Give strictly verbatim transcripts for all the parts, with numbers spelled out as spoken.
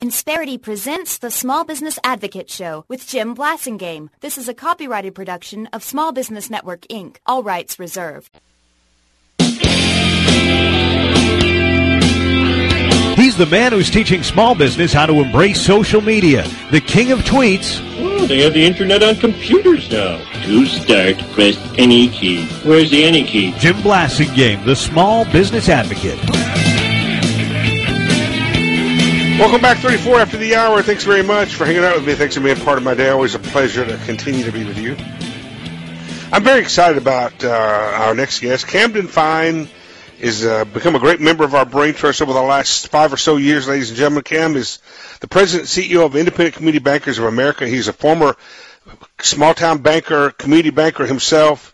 Insperity presents the Small Business Advocate Show with Jim Blasingame. This is a copyrighted production of Small Business Network, Incorporated. All rights reserved. He's the man who's teaching small business how to embrace social media, the king of tweets. Oh, they have the internet on computers now. To start, press any key. Where's the any key? Jim Blasingame, the small business advocate. Welcome back, thirty-four after the hour. Thanks very much for hanging out with me. Thanks for being part of my day. Always a pleasure to continue to be with you. I'm very excited about uh, our next guest. Camden Fine has uh, become a great member of our brain trust over the last five or so years, ladies and gentlemen. Cam is the president and C E O of Independent Community Bankers of America. He's a former small-town banker, community banker himself.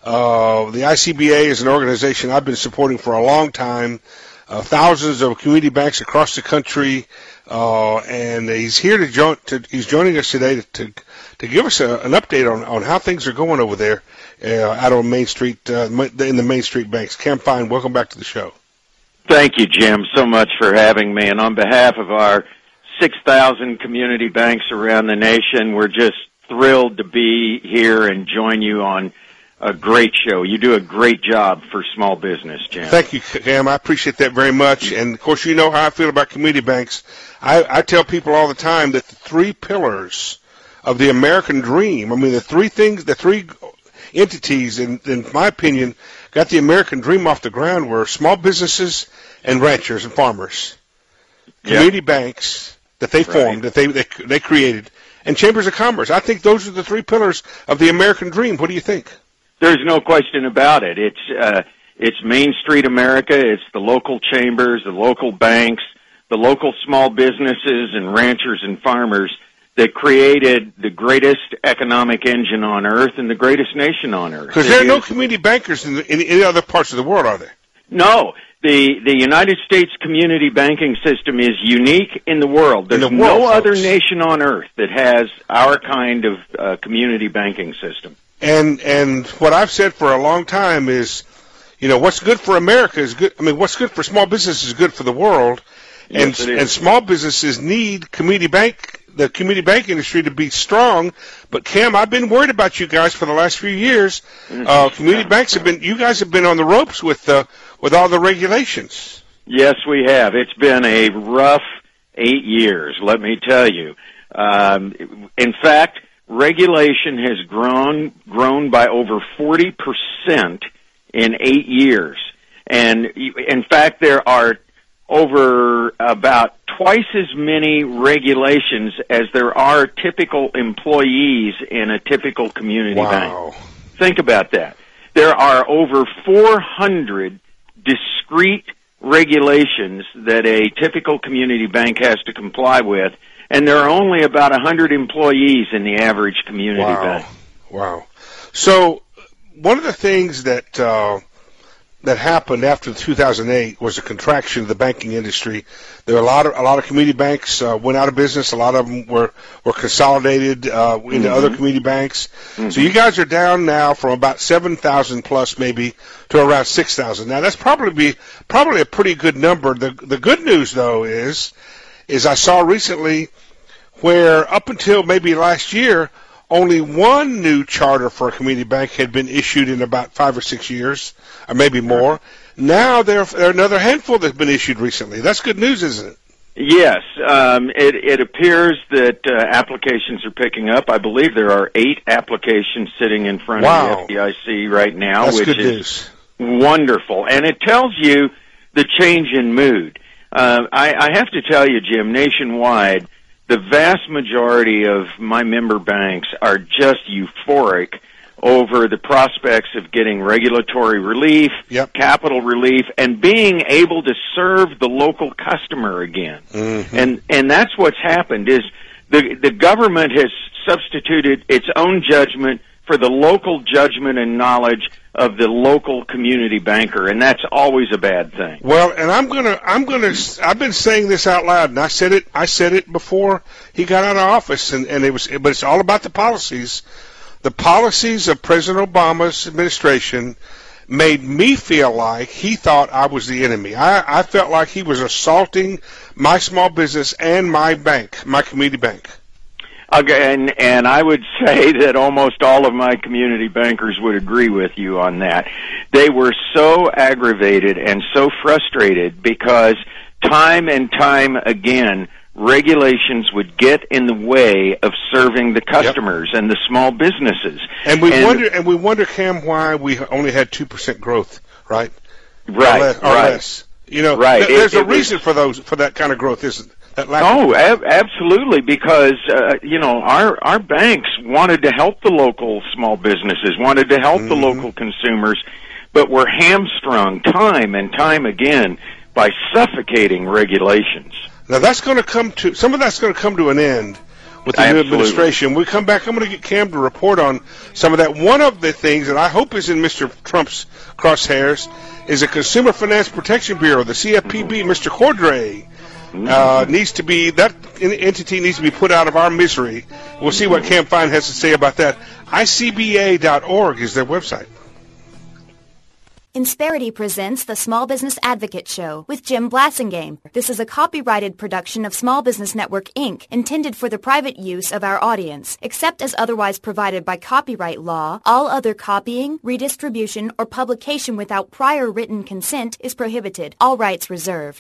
Uh, the I C B A is an organization I've been supporting for a long time. Uh, thousands of community banks across the country, uh, and he's here to join. To, he's joining us today to to, to give us a, an update on, on how things are going over there uh, out on Main Street uh, in the Main Street banks. Cam Fine, welcome back to the show. Thank you, Jim, so much for having me. And on behalf of our six thousand community banks around the nation, we're just thrilled to be here and join you on a great show. You do a great job for small business, Jim. Thank you, Cam. I appreciate that very much. And, of course, you know how I feel about community banks. I, I tell people all the time that the three pillars of the American dream, I mean, the three things, the three entities, in, in my opinion, got the American dream off the ground were small businesses and ranchers and farmers, community yep. banks that they formed, right. that they, they they created, and chambers of commerce. I think those are the three pillars of the American dream. What do you think? There's no question about it. It's uh, it's Main Street America. It's the local chambers, the local banks, the local small businesses and ranchers and farmers that created the greatest economic engine on earth and the greatest nation on earth. Because there are no community bankers in, the, in any other parts of the world, are there? No. The the United States community banking system is unique in the world. There's in the world, no folks. other nation on earth that has our kind of uh, community banking system. And and what I've said for a long time is, you know, what's good for America is good. I mean, what's good for small business is good for the world, and yes, it is. and small businesses need community bank, the community bank industry to be strong. But Cam, I've been worried about you guys for the last few years. Uh, community banks have been, you guys have been on the ropes with uh, with all the regulations. Yes, we have. It's been a rough eight years, let me tell you. Um, in fact, regulation has grown grown by over forty percent in eight years. And in fact, there are over about twice as many regulations as there are typical employees in a typical community wow. bank. Think about that. There are over four hundred discrete regulations that a typical community bank has to comply with, and there are only about one hundred employees in the average community wow. bank. Wow. So one of the things that uh, that happened after two thousand eight was a contraction of the banking industry. There were a lot of a lot of community banks uh, went out of business. A lot of them were were consolidated uh, into mm-hmm. other community banks. Mm-hmm. So you guys are down now from about seven thousand plus maybe to around six thousand. Now that's probably be probably a pretty good number. The the good news though is is I saw recently where up until maybe last year, only one new charter for a community bank had been issued in about five or six years, or maybe more. Now there, there are another handful that have been issued recently. That's good news, isn't it? Yes. Um, it, it appears that uh, applications are picking up. I believe there are eight applications sitting in front wow. of the F D I C right now, That's which good is news. Wonderful. And it tells you the change in mood. Uh, I, I have to tell you, Jim, nationwide, the vast majority of my member banks are just euphoric over the prospects of getting regulatory relief, yep. capital relief, and being able to serve the local customer again. Mm-hmm. And and that's what's happened is the the government has substituted its own judgment for the local judgment and knowledge of the local community banker, and that's always a bad thing. Well, and I'm gonna, I'm gonna, I've been saying this out loud, and I said it, I said it before he got out of office, and, and it was, but it's all about the policies. The policies of President Obama's administration made me feel like he thought I was the enemy. I, I felt like he was assaulting my small business and my bank, my community bank. Okay, and, and I would say that almost all of my community bankers would agree with you on that. They were so aggravated and so frustrated because time and time again, regulations would get in the way of serving the customers yep. and the small businesses. And we and, wonder, and we wonder, Cam, why we only had two percent growth, right? Right, or less, or right. less. You know, right. th- there's it, a it reason was, for those for that kind of growth, isn't that? Oh, ab- absolutely, because uh, you know our our banks wanted to help the local small businesses, wanted to help mm-hmm. the local consumers, but were hamstrung time and time again by suffocating regulations. Now that's going to come to some of that's going to come to an end with the Absolutely. new administration. When we come back, I'm going to get Cam to report on some of that. One of the things that I hope is in Mister Trump's crosshairs is a Consumer Finance Protection Bureau, the C F P B. Mm-hmm. Mister Cordray uh, needs to be that entity needs to be put out of our misery. We'll see what Cam Fine has to say about that. I C B A dot org is their website. Insperity presents the Small Business Advocate Show with Jim Blasingame. This is a copyrighted production of Small Business Network, Incorporated, intended for the private use of our audience. Except as otherwise provided by copyright law, all other copying, redistribution, or publication without prior written consent is prohibited. All rights reserved.